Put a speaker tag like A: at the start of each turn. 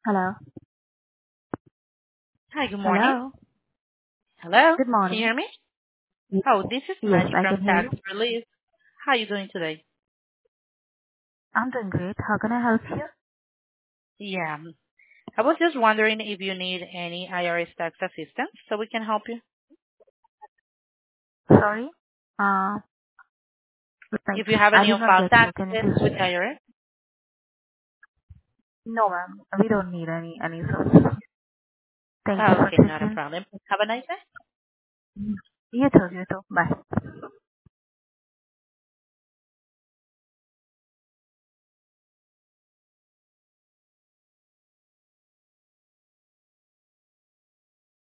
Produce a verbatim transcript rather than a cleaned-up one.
A: Hello.
B: Hi, good morning.
A: Hello.
B: Hello,
A: Good
B: can you
A: morning.
B: hear me?
A: Y-
B: Oh, this is
A: Yes,
B: Maddie
A: I
B: from
A: can hear you.
B: Tax Relief. How are you doing today?
A: I'm doing great. How can I help you?
B: Yeah, I was just wondering if you need any I R S tax assistance so we can help you.
A: Sorry. Uh, like,
B: If you have
A: I
B: any
A: did
B: on
A: not
B: file
A: get you. Can you
B: taxes with
A: please?
B: I R S.
A: No, ma'am. We don't need any any service. Thank you
B: Oh,
A: for
B: okay, not a
A: checking.
B: problem. Have a nice day.
A: You too. You too. Bye.